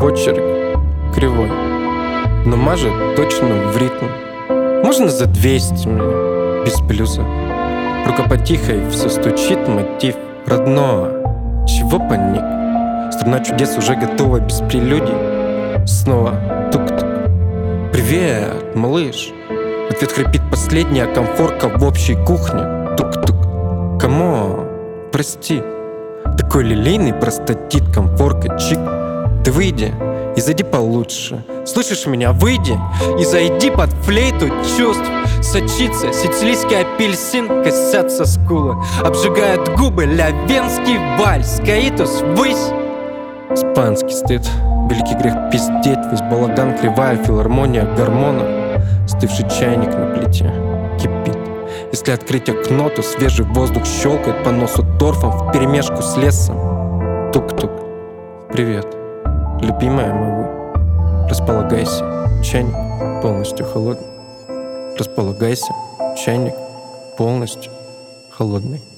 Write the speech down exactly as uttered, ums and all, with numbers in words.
почерк кривой, но мажет точно в ритм. Можно за двести мне, без плюса. Рука потихой, все стучит мотив родного. Чего паник? Страна чудес уже готова без прелюдий. Снова тук-тук. Привет, малыш. Ответ хрипит последняя комфорка в общей кухне. Тук-тук. Камон, прости. Такой лилейный простатит, комфорка, чик. Ты выйди и зайди получше. Слышишь меня? Выйди и зайди под флейту чувств. Сочится сицилийский апельсин, косятся скулы, обжигают губы лявенский вальс. Каитус, высь. Испанский стыд, великий грех пиздеть. Весь балаган, кривая филармония гормонов. Стывший чайник на плите кипит. Если открыть окно, то свежий воздух щелкает по носу торфом вперемешку с лесом. Тук-тук. Привет, любимая моя. Располагайся, чайник полностью холодный. Располагайся, чайник полностью холодный.